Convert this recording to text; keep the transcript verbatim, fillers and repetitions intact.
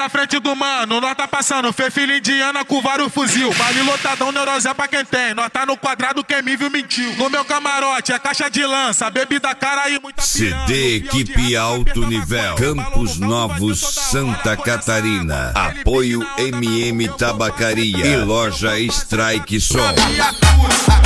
na frente do mano, nós tá passando. Fê filho indiana com vários fuzil. Baile lotadão, neurose é pra quem tem. Nós tá no quadrado, quem me viu mentiu. No meu camarote é caixa de lança, bebida cara e muita C D Equipe Alto Nível, Campos Novos, Santa Catarina. Apoio M M Tabacaria e Loja Strike Som.